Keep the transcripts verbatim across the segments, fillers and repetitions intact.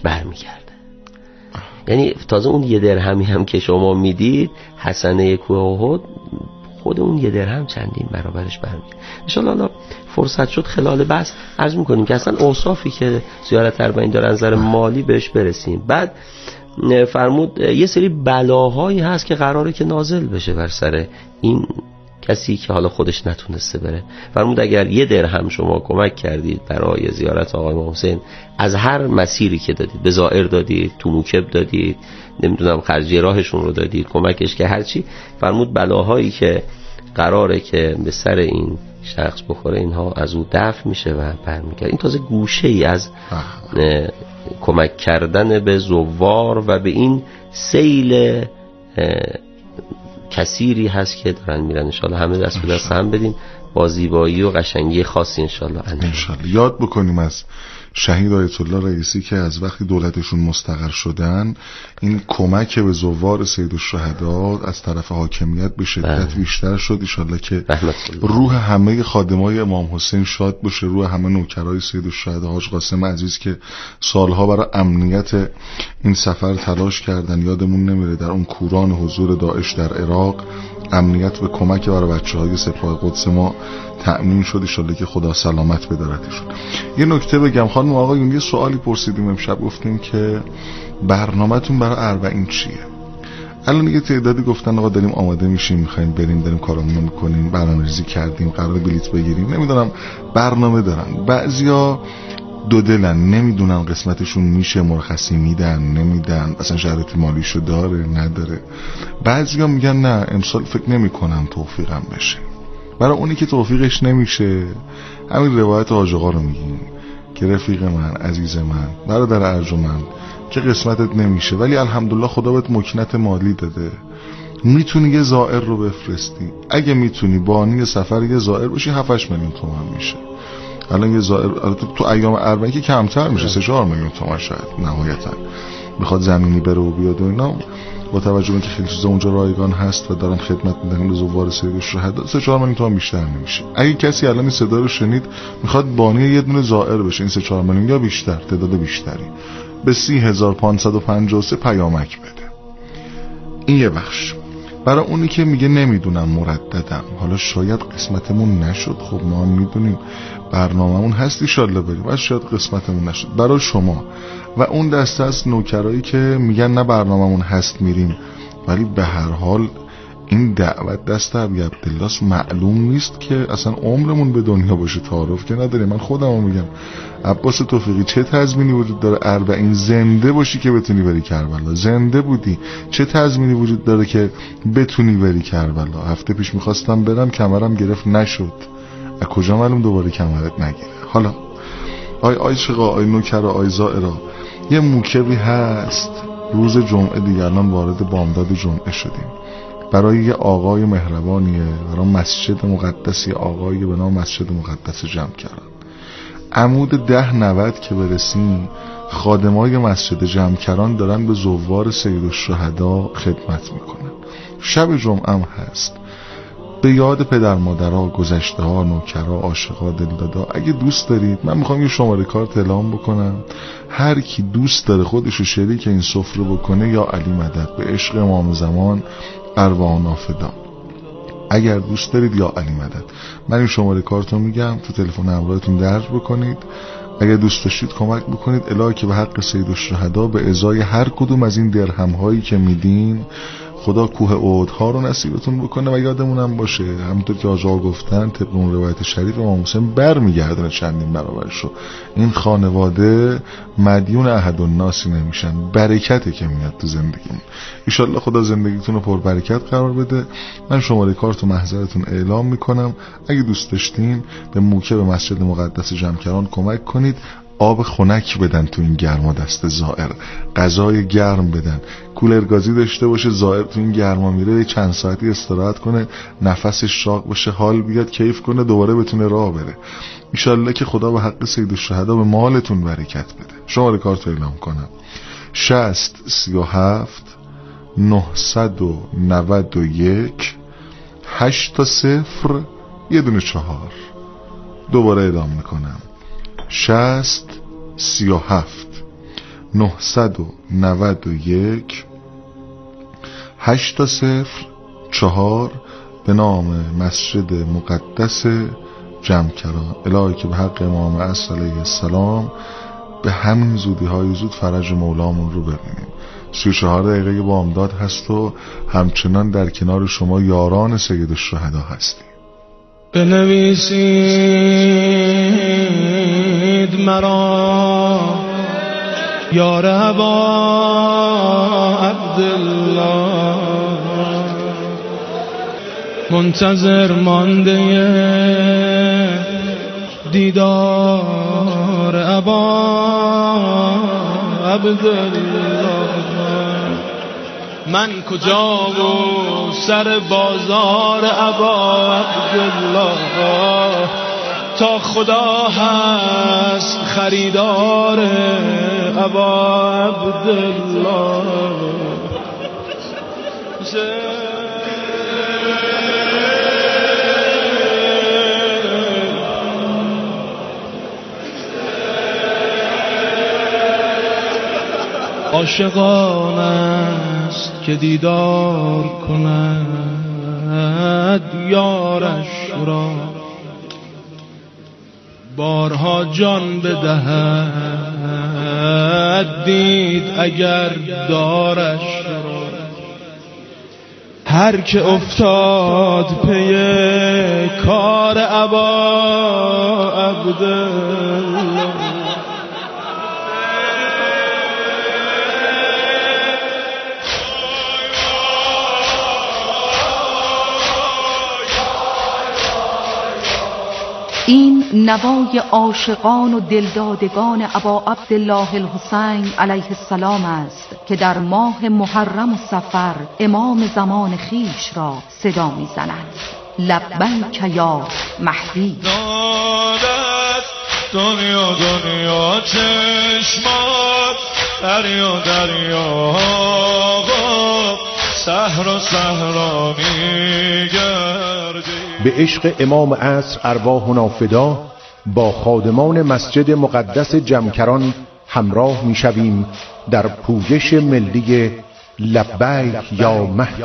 برمیگرده. یعنی تازه اون یه درهمی هم که شما میدید حسنه کوه احد، خود اون یه درهم چندین برابرش برمیگرده. ان شاء الله فرصت شد خلال بحث عرض میکنیم که اصلا اوصافی که زیارت اربعین داره از نظر مالی بهش برسیم. بعد فرمود یه سری بلاهایی هست که قراره که نازل بشه بر سر این کسی که حالا خودش نتونسته بره. فرمود اگر یه درهم شما کمک کردید برای زیارت آقای امام حسین از هر مسیری که دادید، به زائر دادید، تو موکب دادید، نمیدونم خرجی راهشون رو دادید، کمکش که هرچی، فرمود بلاهایی که قراره که به سر این شخص بخوره اینها از او دفع میشه و برمیگرده. این تازه گوشه ای از کمک کردن به زوار و به این سیل کثیری هست که دارن میرن. انشالله همه دست به دست هم بدیم با زیبایی و قشنگی خاصی انشالله. انشالله یاد بکنیم از شهید آیت الله رئیسی که از وقتی دولتشون مستقر شدن این کمک به زوار سید الشهدا از طرف حاکمیت به شدت بیشتر شد. انشالله که روح همه خادمای امام حسین شاد باشه، روح همه نوکرای سید الشهدا، حاج قاسم عزیز که سالها برای امنیت این سفر تلاش کردن. یادمون نمیره در اون کوران حضور داعش در عراق امنیت به کمک برای بچه‌های سپاه قدس ما تأمین شد. انشالله که خدا سلامت بدارتشون. یه نکته بگم خانم و آقایون، یه سوالی پرسیدیم امشب، گفتیم که برنامه‌تون برای اربعین چیه؟ الان یه تعدادی گفتن آقا داریم آماده میشیم، میخوایم بریم، داریم کارامون میکنیم، برنامه‌ریزی کردیم، قرار بلیط بگیریم، نمیدونم برنامه دارن. بعضیا دو دلن، نمیدونن قسمتشون میشه، مرخصی میدن نمیدن، اصلا شرایط مالیشو داره نداره. بعضیا میگن نه امسال فکر نمیکنم توفیقم بشه. برای اونی که توفیقش نمیشه همین روایت حاج آقا رو میگیم که رفیق من، عزیز من، برادر ارجمند، که قسمتت نمیشه ولی الحمدلله خدا بهت مکنت مالی داده، میتونی یه زائر رو بفرستی. اگه میتونی بانی سفر یه زائر باشی هفت هشت میلیون تومان میشه. الان یه زائر تو ایام اربعین که کمتر میشه، سه چهار میلیون تومان شاید نهایتا میخواد زمینی بره و بیاد و اینا. با توجه به اینکه خیلی چیزا اونجا رایگان هست و دارن خدمت میدن به زوار سید الشهدا، سه چهار میلیون تومان بیشتر نمیشه. اگه کسی الان این صدا رو شنید میخواد بانی یه دونه زائر بشه، این سه چهار میلیون یا بیشتر، تعداد بیشتری، به سی هزار و پانصد و پنجاه و سه پیامک بده. این یه بخش. برای اونی که میگه نمیدونم مرددم، حالا شاید قسمتمون نشد، خب ما هم میدونیم برنامه‌مون هست ان شاءالله بریم، ولی شاید قسمتمون نشد. برای شما و اون دسته از نوکرایی که میگن نه برنامه‌مون هست میریم، ولی به هر حال این دعوت دست ابی عبدالله معلوم نیست که اصلا عمرمون به دنیا باشه، تعارف که نداریم. من خودمو میگم عباس توفیقی چه تضمینی وجود داره اربعین زنده باشی که بتونی بری کربلا؟ زنده بودی، چه تضمینی وجود داره که بتونی بری کربلا؟ هفته پیش میخواستم برم کمرم گرفت نشد، از کجا معلوم دوباره کمرت نگیره؟ حالا آی آی شقا، آی نوکر، آی زائرا، یه موکبی هست روز جمعه دیگه، الان وارد بامداد جمعه شدیم، برای یه آقای مهربانیه، برای مسجد مقدسی، آقایی به نام مسجد مقدس جمکران. عمود ده نود که برسیم خادمای مسجد جمکران دارن به زوار سید الشهدا خدمت میکنن. شب جمعه هم هست. به یاد پدر مادرها، گذشته ها، نوکرها، عاشقا، دلدادا، اگه دوست دارید من میخوام یه شماره کارت اعلام بکنم، هر کی دوست داره خودشو شریک این سفره بکنه یا علی مدد به عشق امام زمان ارواح نافدان. اگر دوست دارید یا علی مدد، من این شماره کارتو میگم، تو تلفن همراهتون درج بکنید. اگر دوست داشتید کمک بکنید الهی که به حق سید الشهدا به ازای هر کدوم از این درهم هایی که میدین خدا کوه احد ها رو نصیبتون بکنه. و یادمونم باشه همونطور که آقا گفتن طبق اون روایت شریف امام حسین برمیگردن چندین برابرشو. این خانواده مدیون احد الناسی نمیشن، برکته که میاد تو زندگیمون. ان شاءالله خدا زندگیتون رو پر برکت قرار بده. من شماره کارت و محضرتون اعلام میکنم. اگه دوست داشتین به موکب مسجد مقدس جمکران کمک کنید، آب خنک بدن تو این گرما دست زائر، غذای گرم بدن، کولرگازی داشته باشه زائر تو این گرما میره چند ساعتی استراحت کنه، نفسش شاق بشه، حال بیاد، کیف کنه، دوباره بتونه راه بره. انشالله که خدا به حق سید الشهدا به مالتون برکت بده. شماره کارت اعلام کنم: شصت سی و هفت نهصد و نود و یک هشت تا صفر یه دونه چهار. دوباره اعلام میکنم: شصت سی و هفت نهصد و نود و یک هشت صفر چهار به نام مسجد مقدس جمکران. الهی که به حق امام عصر علیه السلام به همین زودی های زود فرج مولامون رو ببینیم. سی و چهار دقیقه بامداد هست و همچنان در کنار شما یاران سید الشهدا هستیم. بنویسید مرا یار ابا عبدالله، منتظر مانده دیدار ابا عبدالله. من کجا و سر بازار ابا عبدالله، تا خدا هست خریدار ابا عبدالله. عاشقان است که دیدار کند یارش را، بارها جان بدهد دید اگر دارش را. هر که افتاد پی کار ابا عبدالله، این نوای عاشقان و دلدادگان ابا عبدالله الحسین علیه السلام است که در ماه محرم و صفر امام زمان خیش را صدا می زند. لبیک یا مهدی. دادت دنیا دنیا چشمات، دریا دریا صحرا صحرا میگردی. به عشق امام عصر ارواحنا فدا، با خادمان مسجد مقدس جمکران همراه میشویم در پویش ملی لبیک یا مهدی.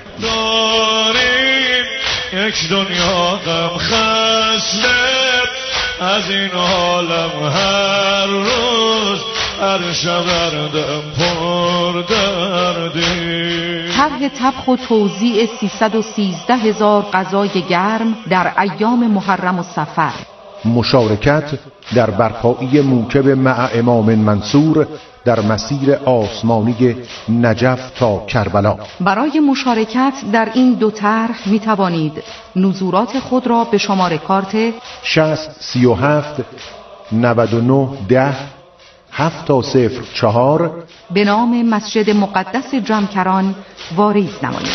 داریم یک دنیا غم خسته، از این عالم هر روز هر شب دم پر دردی. طرح طبخ و توزیع سیصد و سیزده هزار غذای گرم در ایام محرم و صفر. مشارکت در برپایی موکب مع امام منصور در مسیر آسمانی نجف تا کربلا. برای مشارکت در این دو طرح می توانید نزورات خود را به شماره کارت شصت سی و هفت نود و نه ده هفت صفر چهار به نام مسجد مقدس جمکران واریز نمایید.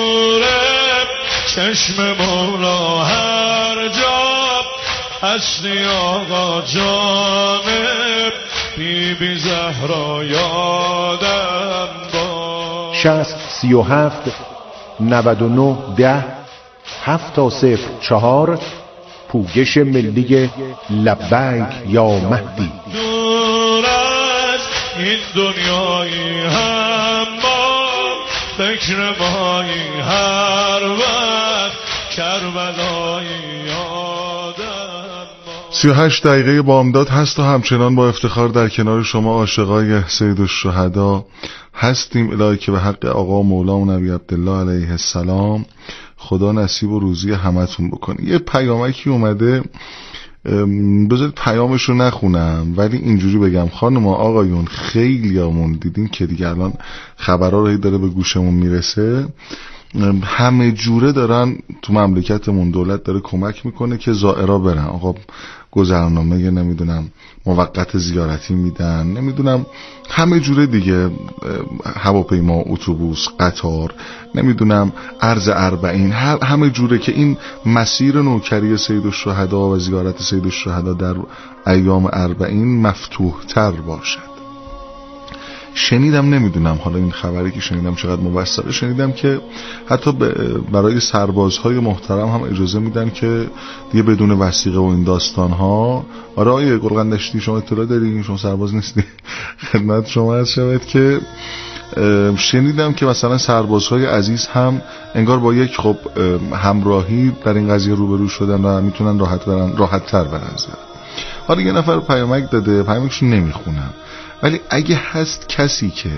چشم مولا هر جا هستی آقا جانب، بی بی زهرا یادم با. شصت سی و هفت نود و نه ده هفت صفر چهار پوگش ملی لبیک یا مهدی. دور از این دنیایی هم ما فکر مایی هر وقت کربلایی یادم. سی و هشت دقیقه بامداد هست و همچنان با افتخار در کنار شما عاشقای سید الشهدا هستیم. الهی که به حق آقا مولا و نبی عبدالله علیه السلام خدا نصیب و روزی همتون بکنه. یه پیامکی اومده، بذارید پیامشو نخونم ولی اینجوری بگم. خانم آقایون خیلی همون دیدین که دیگه الان خبرها رو داره به گوشمون میرسه، همه جوره دارن تو مملکتمون دولت داره کمک میکنه که زائرا برن. آقا گذرنامه نمیدونم موقت زیارتی میدن، نمیدونم همه جوره دیگه، هواپیما، اتوبوس، قطار، نمیدونم ارز اربعین، همه جوره که این مسیر نوکری سید الشهدا و زیارت سید الشهدا در ایام اربعین مفتوح تر باشد. شنیدم، نمیدونم حالا این خبری که شنیدم چقدر موثقه، شنیدم که حتی برای سربازهای محترم هم اجازه میدن که دیگه بدون وثیقه و این داستانها. آره آیه گلغندشتی شما اطلاع دارین؟ شما سرباز نیستی؟ خدمت شما عرض شود که شنیدم که مثلا سربازهای عزیز هم انگار با یک خب همراهی در این قضیه روبرو شدن و میتونن راحت برن، راحت تر برن. حالا یه نفر پیامک داده، پیامکشو نمیخونم، ولی اگه هست کسی که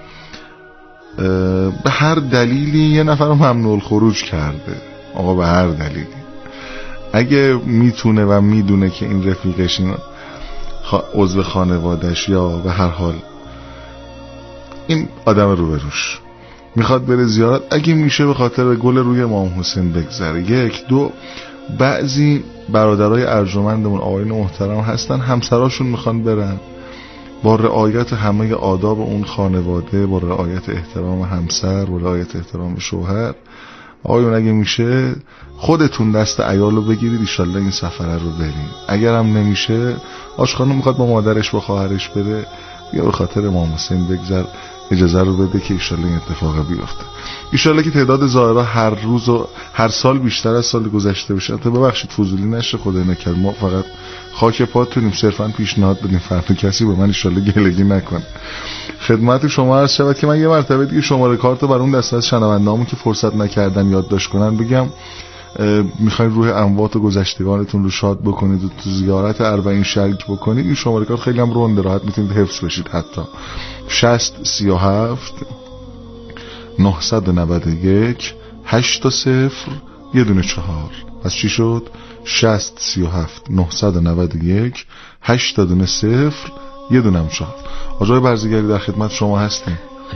به هر دلیلی یه نفر رو ممنوع الخروج کرده، آقا به هر دلیلی، اگه میتونه و میدونه که این رفیقش این عضو خانوادش یا به هر حال این آدم روبروش میخواد بره زیارت، اگه میشه به خاطر گل روی امام حسین بگذره. یک دو بعضی برادرای ارجمندمون آقایون محترم هستن همسراشون میخوان برن، با رعایت همه آداب اون خانواده، با رعایت احترام همسر، با رعایت احترام شوهر، آقایون اگه میشه خودتون دست عیال رو بگیرید ایشالله این سفره رو بریم. اگر هم نمیشه آشخانو میخواد با مادرش با خواهرش بره، یا به خاطر امام حسین بگذر اجازه رو بده که ایشالله این اتفاق بیفته. ایشالله که تعداد زائرها هر روز و هر سال بیشتر از سال گذشته بشه. تا ببخشید فضولی نشه، خدای نکرد، ما فقط خاک پاتونیم، صرفا پیشنهاد بدیم، فردا کسی به من ایشالله گلگی نکنه. خدمت شما عرض شود که من یه مرتبه دیگه شماره کارت بر اون دسته از شنوندهامون که فرصت نکردن یادداشت کنن بگم، میخواین روح اموات و گذشتگانتون رو شاد بکنید و تو زیارت اربعین شریک بکنید، این شماره کارت خیلی هم رونده، راحت میتونید حفظ بشید. حتی شصت سی و هفت نهصد و نود و یک هشت صفر یه دونه چهار. پس چی شد؟ شصت سی و هفت نهصد و نود و یک هشت دونه صفر یه دونه چهار. آقای برزیگری در خدمت شما هستیم.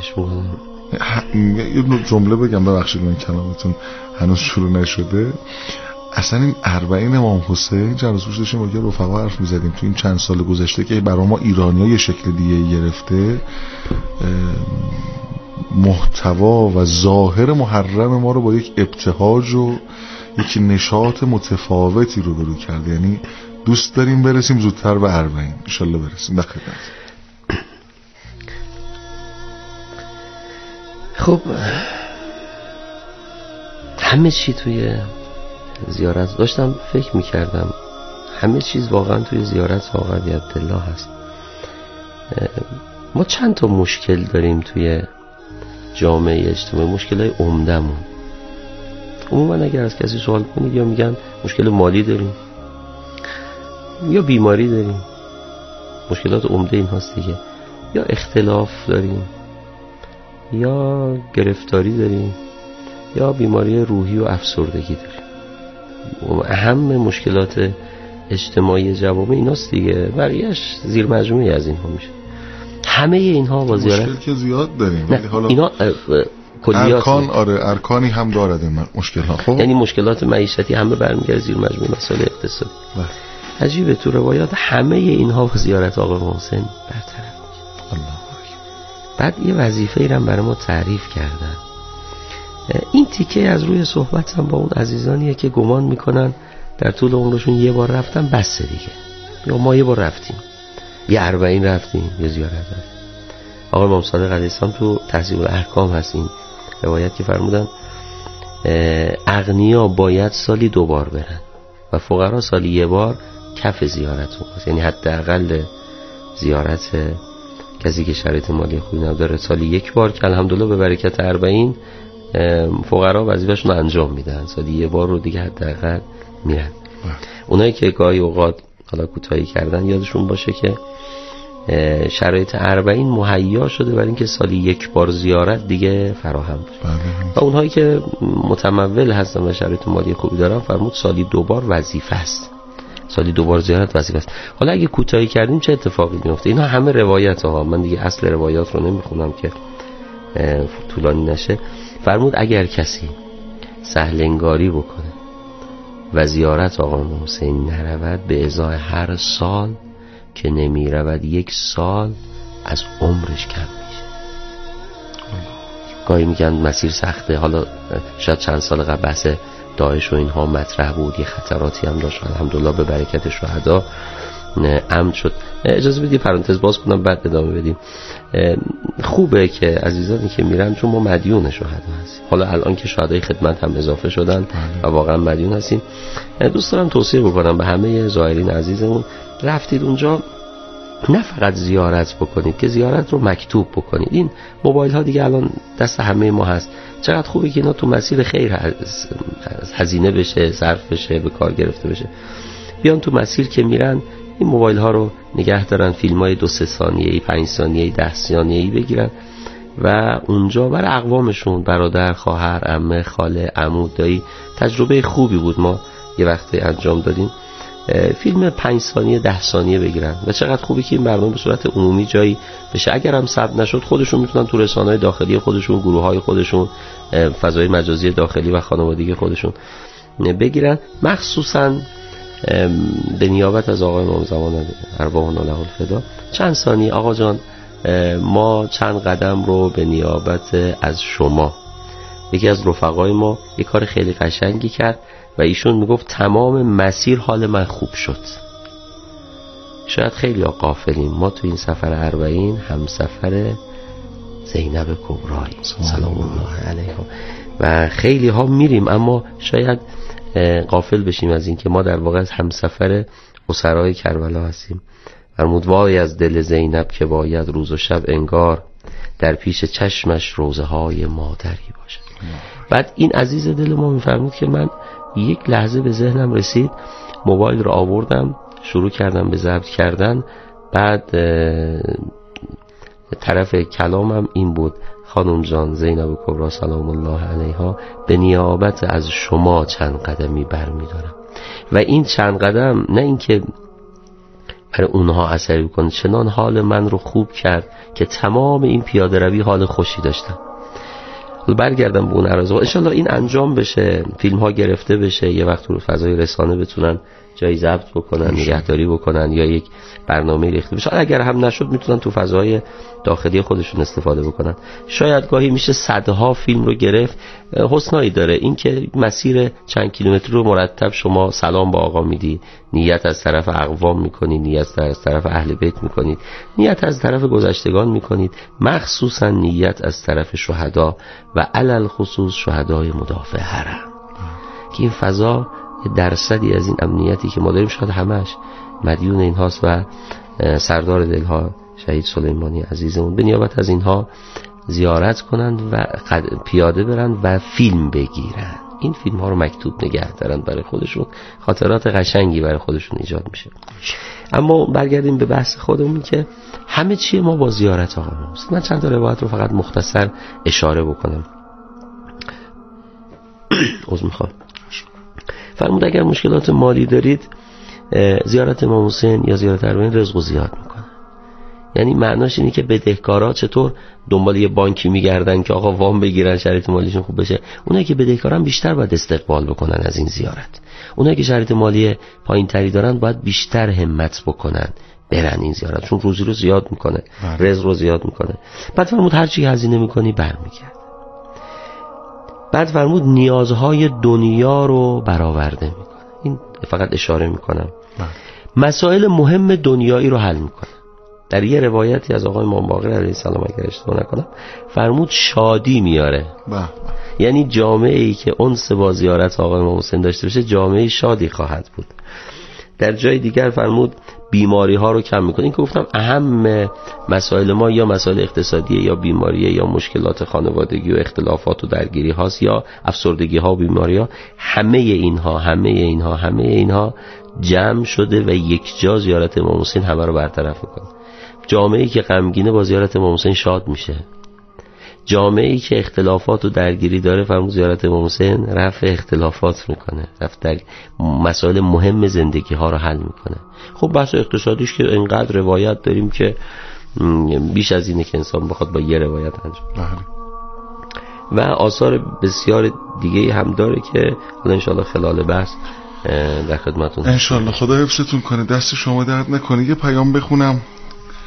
یه جمله بگم، ببخشید من کلامتون هنوز شروع نشده. اصلا این اربعین امام حسین چند روز پیش داشتیم با یه رفقا حرف می‌زدیم تو این چند سال گذشته که برای ما ایرانی‌ها یه شکل دیگه گرفته، محتوا و ظاهر محرم ما رو با یک ابتهاج و یک نشاط متفاوتی رو برو کرد. یعنی دوست داریم برسیم زودتر به اربعین، ان شاءالله برسیم. بخیر. خب همه چی توی زیارت داشتم فکر میکردم، همه چیز واقعا توی زیارت آقا عبدالله هست. ما چند تا مشکل داریم توی جامعه اجتماعی، مشکلای عمدمون. عموما اگر از کسی سوال کنید یا میگن مشکل مالی داریم یا بیماری داریم، مشکلات عمده این هاست دیگه، یا اختلاف داریم یا گرفتاری داریم یا بیماری روحی و افسردگی داریم. اهم مشکلات اجتماعی جوامع ایناست دیگه، بقیه‌اش زیر مجموعی از اینها میشه. همه اینها با زیارت مشکل که زیاد داریم، ولی حالا اینا کلیات ارکان، آره ارکانی هم دارد این مشکل ها. خب یعنی مشکلات معیشتی همه برمیگرده زیر مجموعه مسائل اقتصادی. عجیبه تو روایات همه اینها با زیارت آقا حسین برطرف میشه. الله. بعد یه وظیفه‌ای رو برای ما تعریف کردن. این تیکه از روی صحبتم با اون عزیزانیه که گمان میکنن در طول عمرشون یه بار رفتن بسه دیگه، یا ما یه بار رفتیم، یه اربعین رفتیم، یه زیارت رفتیم. آقا امام صادق علیه السلام تو تهذیب الاحکام هست این روایت که فرمودن اغنیا باید سالی دو بار برن و فقرا سالی یه بار کف زیارتون هست. یعنی حداقل زیارت کسی که شرایط مالی خوبی نداره سالی یک بار، که الحمدلله به برکت اربعین فقرا وظیفه‌شون رو انجام میدن، سالی یه بار رو دیگه حداقل میرن. اونایی که گاهی اوقات حالا کوتاهی کردن یادشون باشه که شرایط اربعین مهیا شده برای اینکه سالی یک بار زیارت دیگه فراهم بشه. و اونهایی که متمول هستن و شرایط مالی خوبی دارن فرمود سالی دو بار وظیفه است، سالی دو بار زیارت وظیفه است. حالا اگه کوتاهی کردیم چه اتفاقی میفته؟ اینا همه روایت ها، من دیگه اصل روایات رو نمیخونم که طولانی نشه. فرمود اگر کسی سهل انگاری بکنه و زیارت آقا حسین نرود، به ازای هر سال که نمی رود یک سال از عمرش کم میشه. گاهی میگن مسیر سخته، حالا شاید چند سال قبل بحث داعش و اینها مطرح بود، یه خطراتی هم داشت، الحمدلله به برکت شهدا امن شد. اجازه بدید پرانتز باز کنم بعد ادامه بدیم. خوبه که عزیزانی که میرن، چون ما مدیون شهدا هستیم، حالا الان که شهدای خدمت هم اضافه شدن و واقعا مدیون هستیم. دوست دارم توصیه بکنم به همه زائرین عزیزمون، رفتید اونجا نه فقط زیارت بکنید، که زیارت رو مکتوب بکنید. این موبایل ها دیگه الان دست همه ما هست. چقدر خوبه که اینا تو مسیر خیر هزینه بشه، صرف بشه، به کار گرفته بشه. بیان تو مسیر که میرن این موبایل ها رو نگه دارن، فیلم های دو سه ثانیه‌ای، پنج ثانیه‌ای، ده ثانیه‌ای بگیرن و اونجا برای اقوامشون، برادر، خواهر، عمه، خاله، عمو، دایی. تجربه خوبی بود، ما یه وقتی انجام دادیم، فیلم پنج ثانیه ده ثانیه بگیرن و چقدر خوبه که این برنامه به صورت عمومی جایی بشه. اگر هم ثبت نشد خودشون میتونن تو رسانه‌های داخلی خودشون، گروه‌های خودشون، فضای مجازی داخلی و خانوادگی خودشون بگیرن. مخصوصا به نیابت از آقای امام زمان ارواحنا له الفدا چند ثانیه آقا جان، ما چند قدم رو به نیابت از شما. یکی از رفقای ما یک کار خیلی قشنگی کرد و ایشون میگفت تمام مسیر حال من خوب شد. شاید خیلی ها غافلیم، ما تو این سفر اربعین هم سفر زینب کبراییم سلام الله علیها و خیلی ها میریم، اما شاید غافل بشیم از این که ما در واقع هم سفر اسرای کربلا هستیم. فرمود وای از دل زینب که باید روز و شب انگار در پیش چشمش روزه های مادری باشد. بعد این عزیز دل ما میفرمود که من یک لحظه به ذهنم رسید، موبایل رو آوردم شروع کردم به ضبط کردن. بعد طرف کلامم این بود: خانم جان زینب کبرا سلام الله علیها، به نیابت از شما چند قدمی برمی دارم. و این چند قدم نه اینکه برای اونها اثری کنه، چنان حال من رو خوب کرد که تمام این پیاده روی حال خوشی داشتم. برگردم به اون عرضه، انشالله این انجام بشه، فیلم ها گرفته بشه، یه وقت رو فضای رسانه بتونن جایی ضبط بکنن، نگهداری بکنن یا یک برنامه ریخته بشه. اگر هم نشد میتونن تو فضای داخلی خودشون استفاده بکنن. شاید گاهی میشه صدها فیلم رو گرفت. حسنایی داره این که مسیر چند کیلومتری رو مرتب شما سلام با آقا میدی، نیت از طرف اقوام میکنید، نیت از طرف اهل بیت میکنید، نیت از طرف گذشتگان میکنید، مخصوصا نیت از طرف شهدا و علل خصوص شهدای مدافع حرم که این فضا درصدی از این امنیتی که ما داریم شاید همش مدیون این هاست و سردار دلها شهید سلیمانی عزیزمون به نیابت از اینها زیارت کنند و پیاده برند و فیلم بگیرن. این فیلم ها رو مکتوب نگه دارن برای خودشون، خاطرات قشنگی برای خودشون ایجاد میشه. اما برگردیم به بحث خودمون که همه چی ما با زیارت آقا ماست. من چند تا روایت رو فقط مختصر اشاره بکنم. عذر میخوام. فرمود اگر مشکلات مالی دارید زیارت امام حسین یا زیارت اربعین رزق زیاد میکنه. یعنی معناش اینه که بدهکارا چطور دنبال یه بانکی میگردن که آقا وام بگیرن شرایط مالیشون خوب بشه، اونایی که بدهکارن بیشتر باید استقبال بکنن از این زیارت. اونایی که شرایط مالی پایین تری دارن باید بیشتر همت بکنن برن این زیارت، چون روزی رو زیاد میکنه، رزق رو زیاد میکنه. بعد فرمود هر چی هزینه میکنی برمیگرده. بعد فرمود نیازهای دنیا رو برآورده میکنه. این فقط اشاره میکنم. مسائل مهم دنیایی رو حل میکنه. در یه روایتی از آقای امام باقر علیه السلام اگر اشتباه نکنم فرمود شادی میاره. بله. یعنی جامعه ای که انس با زیارت آقای امام حسین داشته باشه جامعه شادی خواهد بود. در جای دیگر فرمود بیماری ها رو کم میکنه. این که گفتم اهم مسائل ما یا مسائل اقتصادیه یا بیماریه یا مشکلات خانوادگی و اختلافات و درگیری هاست یا افسردگی ها و بیماری ها. همه اینها همه اینها همه اینها جمع شده و یک جا زیارت امام حسین همه رو برطرف میکنه. جامعه‌ای که غمگینه با زیارت امام حسین شاد میشه. جامعه‌ای که اختلافات و درگیری داره فرمود زیارت امام حسین رفع اختلافات میکنه، رفع در مسائل مهم زندگی ها رو حل میکنه. خب بحث اقتصادیش که اینقدر روایت داریم که بیش از اینه که انسان بخواد با یه روایت انجام. و آثار بسیار دیگه هم داره که حالا انشالله خلال بحث در خدمتون انشالله. خدا حفظتون کنه، دست شما درد نکنه. یه پیام بخونم.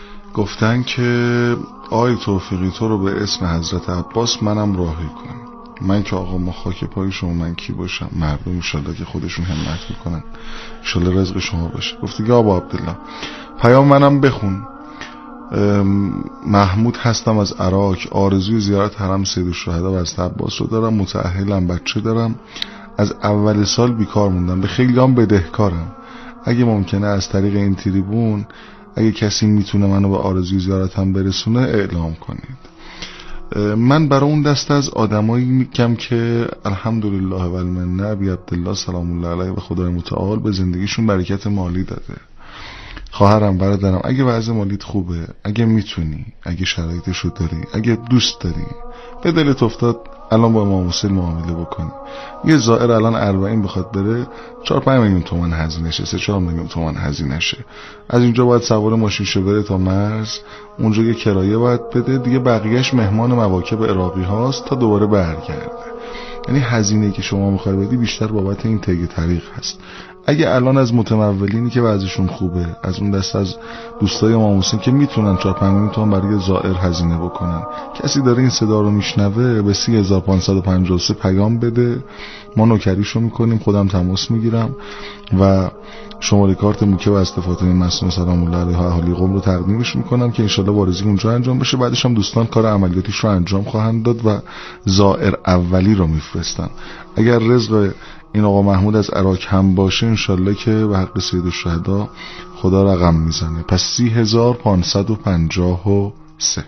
گفتن که آی توفیقی تو رو به اسم حضرت عباس منم راهی کن. من که آقا ما خاک پای شما، من کی باشم؟ مردم انشالله که خودشون همت میکنن، انشالله رزق شما باشه. گفت دیگه آبا عبدالله پیام منم بخون. محمود هستم از عراق، آرزوی زیارت حرم سیدالشهدا و از عباس رو دارم، متأهلم، بچه دارم، از اول سال بیکار موندم، به خیلی هم بدهکارم. اگه ممکنه از طریق این تریبون اگه کسی میتونه منو به آرزوی زیارتم برسونه اعلام کنید. من برای اون دسته از آدمایی میگم که الحمدلله و المنه بی عبدالله سلام الله علیه و خدای متعال به زندگیشون برکت مالی داده. خواهرم، برادرم، اگه وضع مالیت خوبه، اگه میتونی، اگه شرایطشو داری، اگه دوست داری، به دلت افتاد الان با امام حسین معامله بکنی. یه زائر الان اربعین بخواد بره چهار پنج میلیون تومان هزینه‌شه، سه چهار میلیون تومان هزینه‌شه. از اینجا باید سوار ماشین شه بره تا مرز، اونجا یه کرایه باید بده، دیگه بقیهش مهمان مواکب عراقی هاست تا دوباره برگرده. یعنی هزینه‌ای که شما می‌خوای بدی بیشتر بابت این طی طریق هست. اگه الان از متمولینی که وضعشون خوبه، از اون دست از دوستای امام حسین که میتونن چهار پنج میلیون تومان برای زائر هزینه بکنن، کسی داره این صدا رو میشنوه به سی هزار و پانصد و پنجاه و سه پیام بده، ما نوکریشو میکنیم، خودم تماس میگیرم و شماره کارت موکب از فاطمه معصومه سلام الله علیها اهالی قم رو تقدیمش میکنم که انشالله وارزی اونجا انجام بشه. بعدش هم دوستان کار عملیاتیش رو انجام خواهند داد و زائر اولی رو میفرستن. اگر رزق این آقا محمود از عراق هم باشه انشالله که به حق سیدالشهدا خدا رقم میزنه. پس سی هزار و پانصد و پنجاه و سه.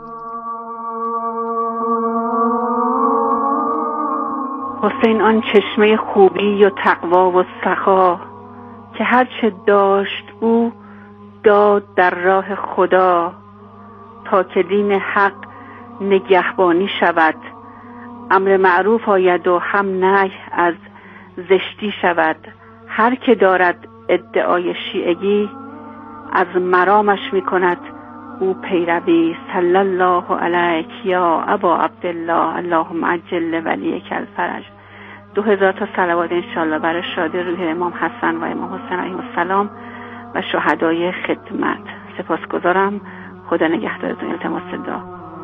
حسین آن چشمه خوبی و تقوا و سخا که هرچه داشت او داد در راه خدا، تا که دین حق نگهبانی شود، امر معروف آید و هم نهی از زشتی شود. هر که دارد ادعای شیعگی، از مرامش میکند او پیروی. صلی الله علیک یا ابا عبدالله اللهم عجل ولیک الفرج. دو هزار تا صلوات انشالله برای شادی روح امام حسن و امام حسین علیهم السلام و شهدای خدمت. سپاسگزارم. خدا نگهدارتون. التماس دعا.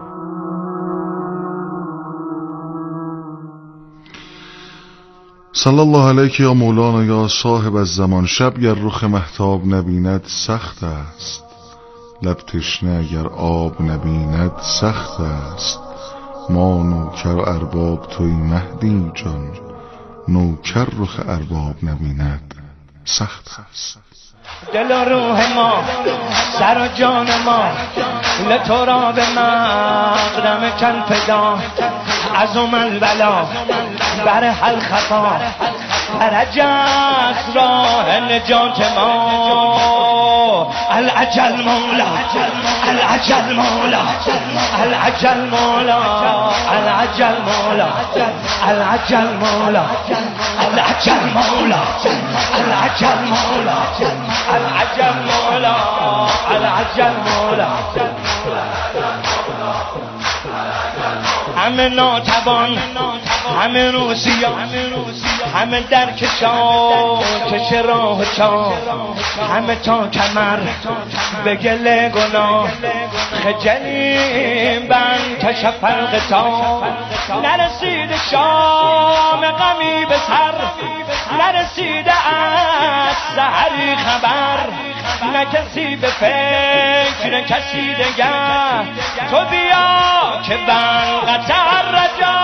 صلی الله علیک یا مولانا یا صاحب از زمان. شب گر رخ مهتاب نبیند سخت است، لب تشنه اگر آب نبیند سخت است. ما نوکر و ارباب توی مهدی جان، نوکر رخ ارباب نبیند سخت است. دل و روح ما، سر و جان ما، لتورا به مقدم کن فدا. از اومل بلا بر حل خطا، فرج از راه نجات ما. العجل مولا، العجل مولا، العجل مولا، العجل مولا، العجل مولا، العجل مولا، العجل مولا، العجل مولا، العجل مولا. همه ناتوان، همه روسیا، همه در کشان کش راه چاه، همه تا کمر به گل گناه. خجلیم بند کش فرقتا، نرسید شام غمی به سر، نرسیده از سحری خبر. نه کسی به فکر کسی دگر، تو بیا که بلغتر رجا.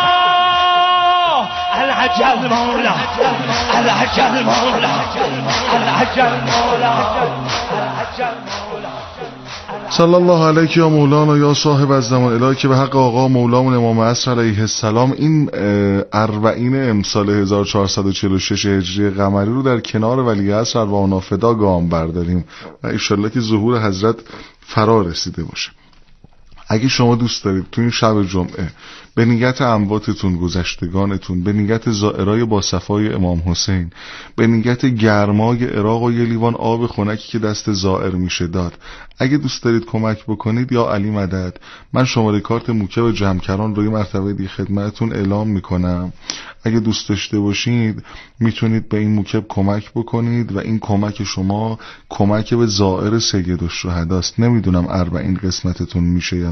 العجل مولا، العجل مولا، العجل مولا، العجل مولا. صلی الله علیک یا مولانا یا صاحب از زمان. الهی که به حق آقا مولامون امام عصر علیه السلام این اربعین امسال هزار و چهارصد و چهل و شش هجری قمری رو در کنار ولیعصر و نافدا گام برداریم و انشالله که ظهور حضرت فرا رسیده باشه. اگه شما دوست دارید تو این شب جمعه به نیت امواتتون، گذشتگانتون، به نیت زائرای با صفای امام حسین، به نیت گرمای عراق و یه لیوان آب خنکی که دست زائر میشه داد، اگه دوست دارید کمک بکنید یا علی مدد، من شماره کارت موکب جمکران روی مرتبه دی خدمتتون اعلام میکنم. اگه دوست داشته باشید میتونید به این موکب کمک بکنید و این کمک شما کمک به زائر سیدالشهداست. نمیدونم اربعین قسمتتون میشه یا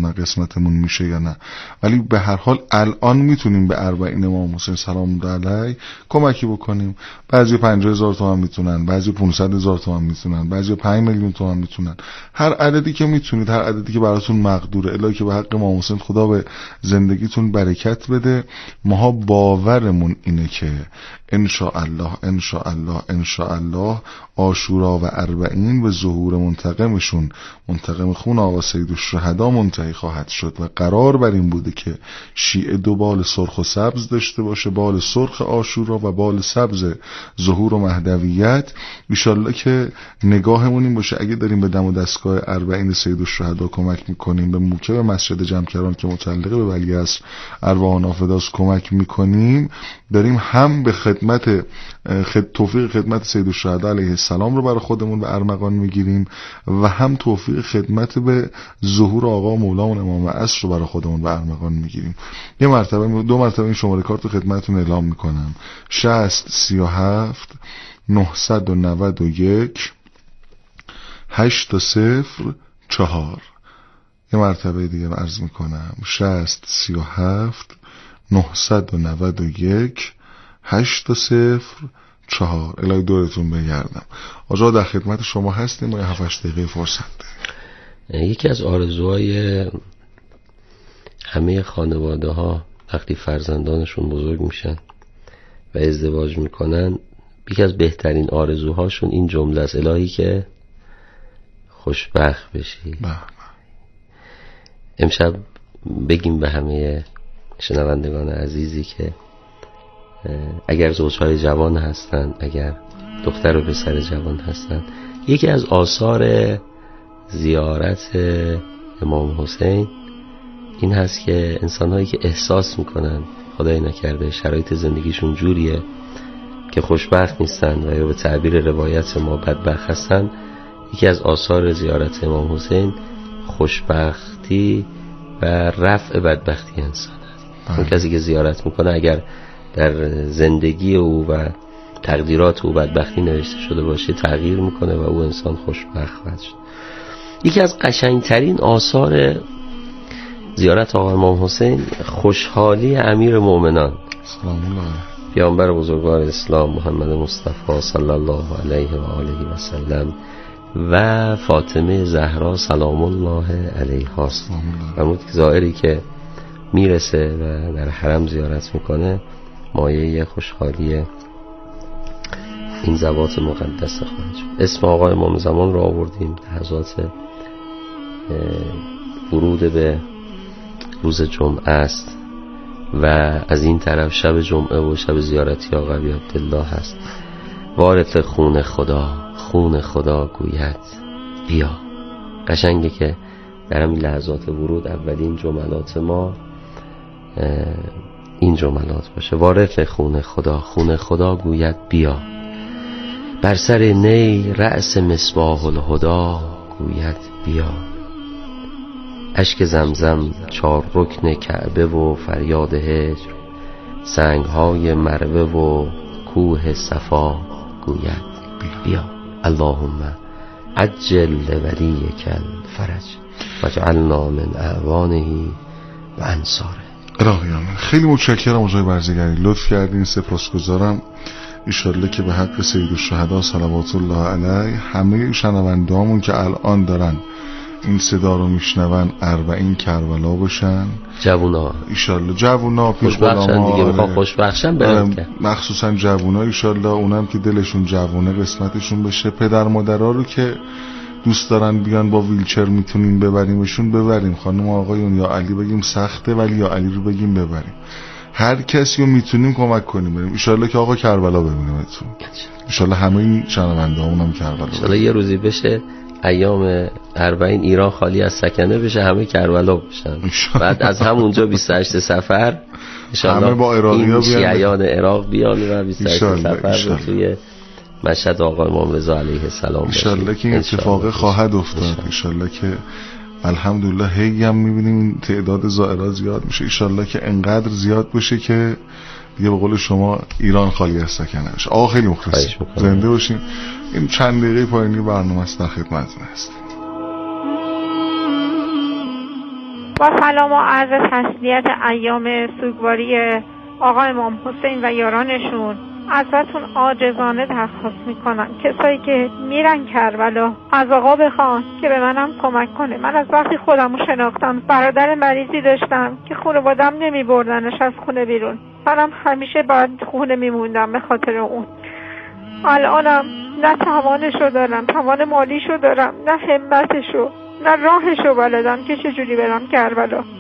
نه، قسمتمون میشه یا نه. ولی به هر حال الان میتونیم به اربعین امام حسین سلام الله علیه کمکی بکنیم. بعضی پنجاه هزار تومان میتونن، بعضی پانصد هزار تومان میتونن، بعضی پنج میلیون تومان میتونن. هر عددی که میتونید، هر عددی که براتون مقدوره، الهی که به حق امام حسین خدا به زندگیتون برکت بده. ماها باورمون اینه که ان شاء الله ان شاء الله ان شاء الله عاشورا و اربعین به ظهور منتقمشون، منتقم خون آقا سیدالشهدا منتهی خواهد شد و قرار بر این بوده که شیعه دو بال سرخ و سبز داشته باشه، بال سرخ عاشورا و بال سبز ظهور و مهدویت. ان که نگاهمون این باشه اگه داریم به دم و دستگاه اربعین سیدالشهدا کمک میکنیم، به موکب مسجد جمکران که متعلق به ولیعصر ارواح نافداست کمک میکنیم، داریم هم به خدمت خد... توفیق خدمت سیدالشهدا علیه السلام رو برای خودمون به ارمغان میگیریم و هم توفیق خدمت به ظهور آقا مولامون امام عصر رو برای خودمون به ارمغان میگیریم. یه مرتبه دو مرتبه این شماره کارت رو خدمتتون اعلام میکنم: شصت سی و هفت نهصد و نود و یک هشت صفر چهار. یه مرتبه دیگه عرض میکنم: شصت سی و هفت نهصد و نود و یک هشت صفر چهار. الهی دورتون بگردم. آجا در خدمت شما هستیم و یه هفت هشت دقیقه فرصت داریم. یکی از آرزوهای همه خانواده ها وقتی فرزندانشون بزرگ میشن و ازدواج میکنن، یکی از بهترین آرزوهاشون این جمله است: الهی که خوشبخت بشی. بله. امشب بگیم به همه شنوندگان عزیزی که اگر زوجهای جوان هستن، اگر دختر و پسر جوان هستن، یکی از آثار زیارت امام حسین این هست که انسانهایی که احساس میکنن خدای نکرده شرایط زندگیشون جوریه که خوشبخت نیستن و یا به تعبیر روایت ما بدبخت هستن، یکی از آثار زیارت امام حسین خوشبختی و رفع بدبختی انسان هست. اون کسی که زیارت میکنه اگر در زندگی او و تقدیرات او بدبختی نوشته شده باشه، تغییر میکنه و او انسان خوشبخت خواهد شد. یکی از قشنگترین آثار زیارت آقا امام حسین خوشحالی امیر مومنان سلام الله پیامبر بزرگوار اسلام محمد مصطفی صلی الله علیه و آله و سلم و فاطمه زهرا سلام الله علیها است. و زائری که میرسه و در حرم زیارت میکنه مایه خوشحالی این ذوات مقدس خواهد شد. اسم آقا امام زمان رو آوردیم، لحظات ورود به روز جمعه است و از این طرف شب جمعه و شب زیارتی آقا ابی عبدالله هست. وارث خون خدا، خون خدا گوید بیا. قشنگه که در همین لحظات ورود اولین جملات ما این جملات باشه: وارث خون خدا، خون خدا گوید بیا. بر سر نی رأس مصباح الهدی گوید بیا. اشک زمزم چار رکن کعبه و فریاد هجر، سنگهای مروه و کوه صفا گوید بیا. اللهم عجل لولیک الفرج واجعلنا من اعوانه و انصاره. الهی خیلی متشکرم آقای برزگری، لطف کردین، سپاسگزارم. ایشالله که به حق سیدالشهدا صلوات الله علیه همه شنوندهامون که الان دارن این صدا رو میشنون اربعین کربلا باشن، جوونا ایشالله، جوونا پیش غلاما دیگه میخوام خوشبخشن برن، مخصوصا جوونا ایشالله اونم که دلشون جوونه قسمتشون بشه. پدر مادرها رو که دوست دارن بیان با ویلچر میتونیم ببریمشون ببریم. خانم آقایون یا علی بگیم سخته ولی یا علی رو بگیم ببریم. هر کسی رو میتونیم کمک کنیم بریم. ایشالله که آقا کربلا ببینیمتون. ایشالله همه این شنونده همون هم کربلا. ایشالله یه روزی بشه ایام اربعین ایران خالی از سکنه بشه، همه کربلا بشن. بعد از همونجا بیست و هشت سفر ایشالله همه با عراقی ها بیان، شیعیان عراق بیان و بیست و هشت سفر رو توی مشهد آقا امام رضا علیه السلام باشه. ایشالله که این اتفاق خواهد افتاد. ایشالله که الحمدلله هی هم میبینیم این تعداد زائرات زیاد میشه. ایشالله که انقدر زیاد بشه که دیگه به قول شما ایران خالی از سکنه بشه. آقا خیلی مخلصیم، زنده باشیم. این چند دقیقه پایانی برنامه است، در خدمتتون هستیم. با سلام و عرض تسلیت ایام سوگواری آقا امام حسین و یارانشون ازتون عاجزانه درخواست میکنم کسایی که میرن کربلا از آقا بخوان که به منم کمک کنه. من از وقتی خودم رو شناختم برادر مریضی داشتم که خانواده‌ام نمیبردنش از خونه بیرون، منم همیشه باید خونه میموندم به خاطر اون. الانم نه توانشو دارم، توان مالیشو دارم، نه همتشو، نه راهشو بلدم که چجوری برم کربلا.